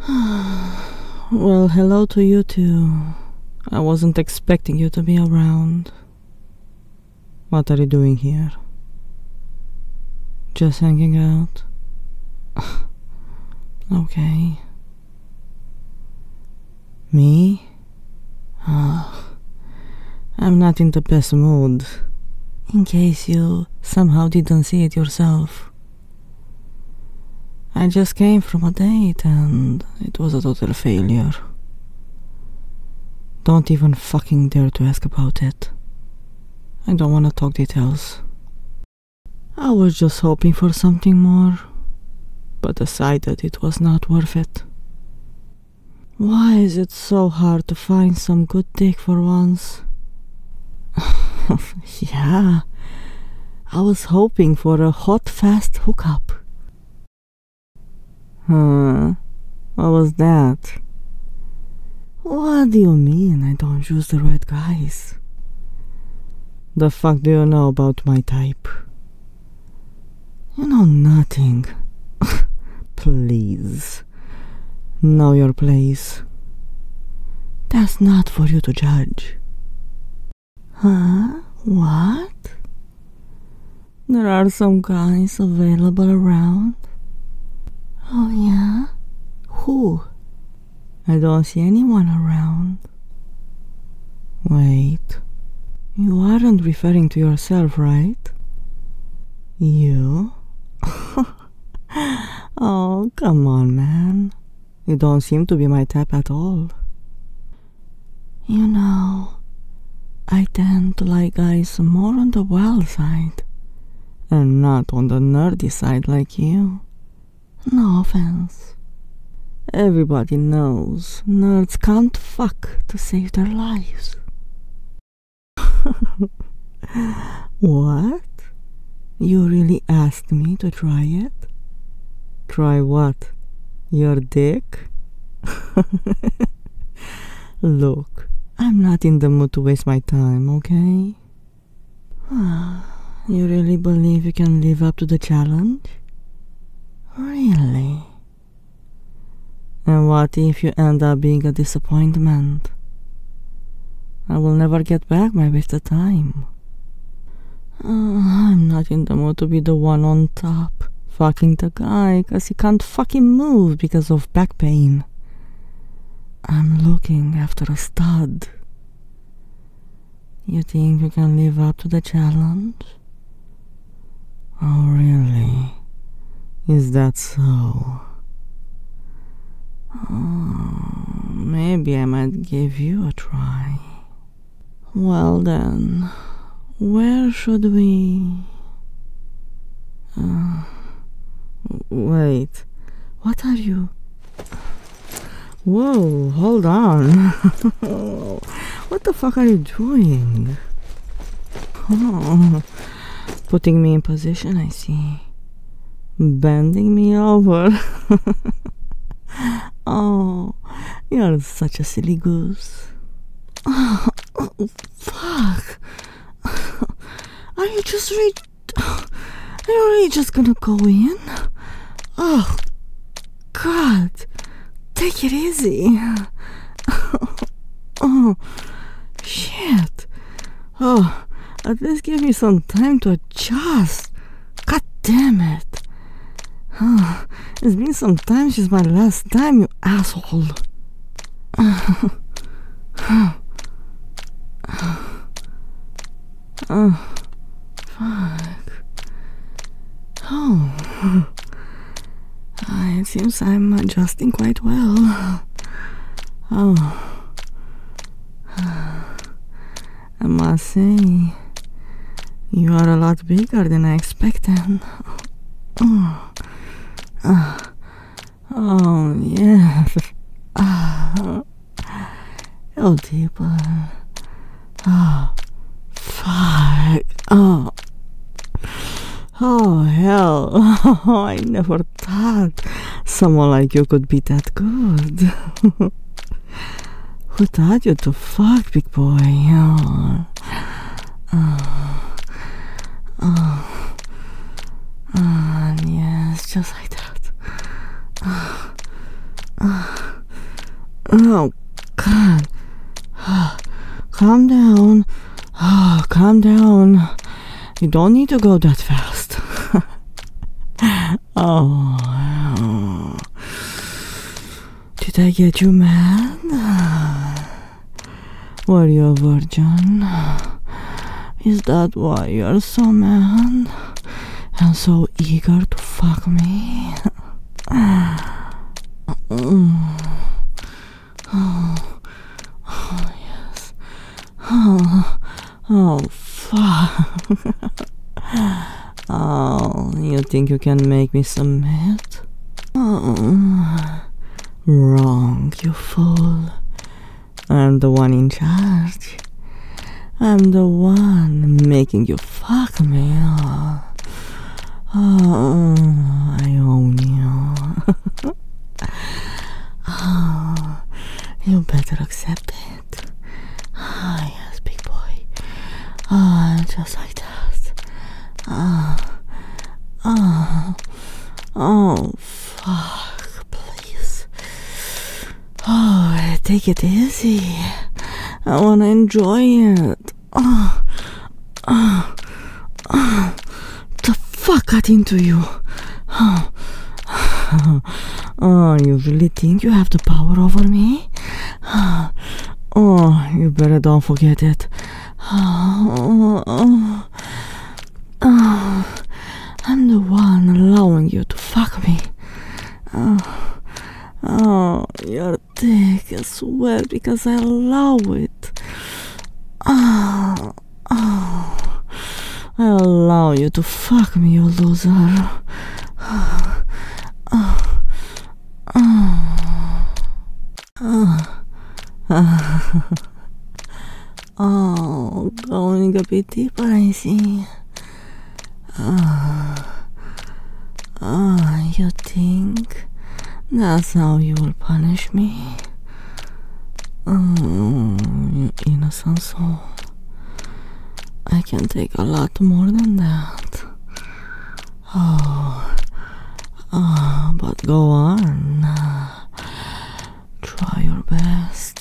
Well, hello to you too. I wasn't expecting you to be around. What are you doing here? Just hanging out? Okay. Me? I'm not in the best mood. In case you somehow didn't see it yourself. I just came from a date and it was a total failure. Don't even fucking dare to ask about it. I don't want to talk details. I was just hoping for something more, but decided it was not worth it. Why is it so hard to find some good dick for once? Yeah, I was hoping for a hot, fast hookup. What was that? What do you mean I don't choose the right guys? The fuck do you know about my type? You know nothing. Please. Know your place. That's not for you to judge. Huh? What? There are some guys available around? Oh yeah? Who? I don't see anyone around. Wait. You aren't referring to yourself, right? You? Oh, come on, man. You don't seem to be my type at all. You know, I tend to like guys more on the wild side, and not on the nerdy side like you. No offense. Everybody knows nerds can't fuck to save their lives. What? You really asked me to try it? Try what? Your dick? Look, I'm not in the mood to waste my time, okay? You really believe you can live up to the challenge? Really? And what if you end up being a disappointment? I will never get back my wasted time. I'm not in the mood to be the one on top, fucking the guy, cause he can't fucking move because of back pain. I'm looking after a stud. You think you can live up to the challenge? Oh, really? Is that so? Maybe I might give you a try. Well then, where should we... Wait, what are you... Whoa, hold on. What the fuck are you doing? Oh, putting me in position, I see. Bending me over. Oh, you're such a silly goose. Oh, fuck. Are you really just gonna go in? Oh, God. Take it easy. Oh, shit. Oh, at least give me some time to adjust. God damn it. Oh, it's been some time since my last time, you asshole. Oh, fuck. Oh, it seems I'm adjusting quite well. Oh, I must say, you are a lot bigger than I expected. Oh, yes. Oh, deeper. Oh, fuck. Oh, hell. Oh, I never thought someone like you could be that good. Who taught you to fuck, big boy? Yes, just like that. Oh, God. Calm down. Calm down. You don't need to go that fast. Oh. Did I get you mad? Were you a virgin? Is that why you're so mad and so eager to fuck me? Oh, yes. Oh, fuck. Oh, you think you can make me submit? Wrong, you fool. I'm the one in charge. I'm the one making you fuck me. I own you. You better accept it. Yes, big boy. Just like that. Oh, fuck, please. Take it easy. I wanna enjoy it. The fuck got into you? You really think you have the power over me? You better don't forget it. I'm the one allowing you to fuck me. Your dick is wet because I allow it. I allow you to fuck me, you loser. Going a bit deeper, I see. You think that's how you will punish me? You innocent soul. I can take a lot more than that. But go on. Try your best.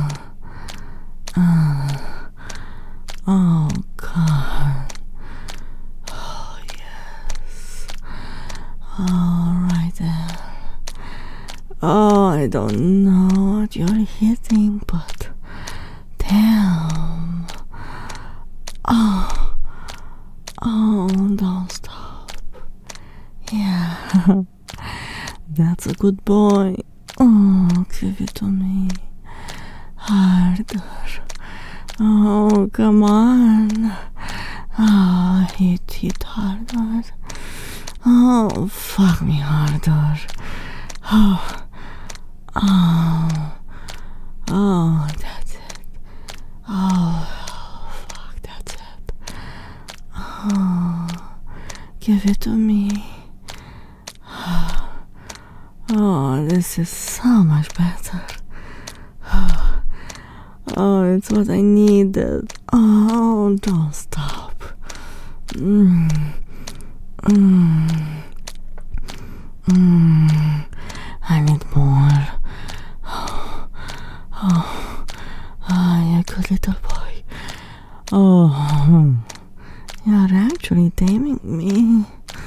Oh, God. Oh, yes. Alright then. I don't know what you're hitting, but damn. Don't stop. Yeah. That's a good boy. Give it to me. Harder. Oh, come on. Hit harder. Fuck me harder. That's it. Fuck, that's it. Give it to me. This is so much better. It's what I needed. Don't stop. I need more. You good little boy. You're actually taming me.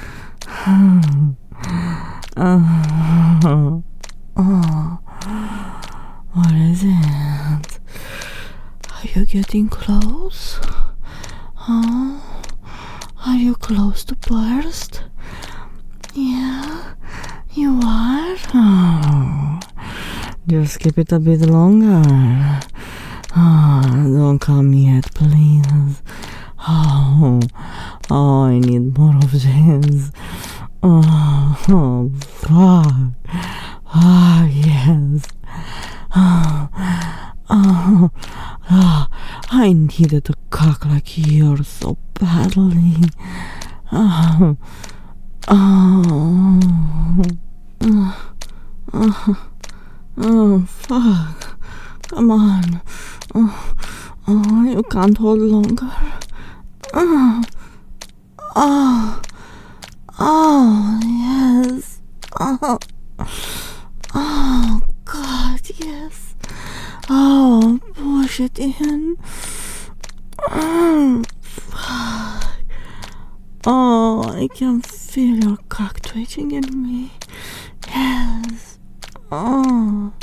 What is it? Are you getting close? Are you close to burst? Yeah, you are? Just keep it a bit longer. Don't come yet, please. I need more of this. Fuck. Yes. I needed a cock like yours so badly. Fuck. Come on. You can't hold longer. Yes. push it in. Oh, I can feel your cock twitching in me. Yes. Oh,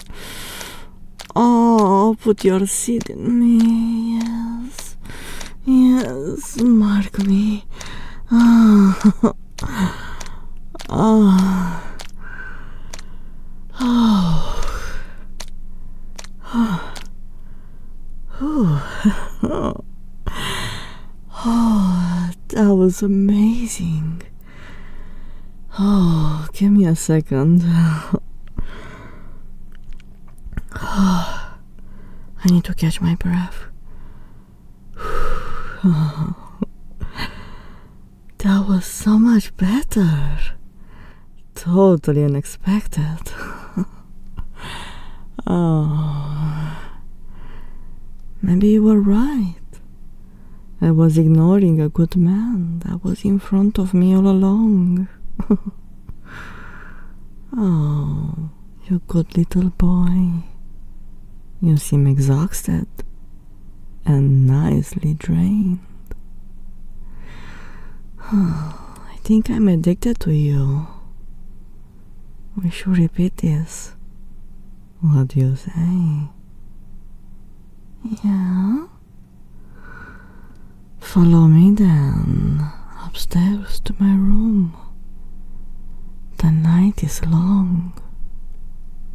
put your seed in me. Yes. Yes, mark me. Oh. Oh. Oh. Oh. Oh, that was amazing. Oh, give me a second. Oh, I need to catch my breath. That was so much better. Totally unexpected. Oh, maybe you were right. I was ignoring a good man that was in front of me all along. Oh, you good little boy. You seem exhausted and nicely drained. I think I'm addicted to you. We should repeat this. What do you say? Yeah? Follow me then, upstairs to my room. The night is long.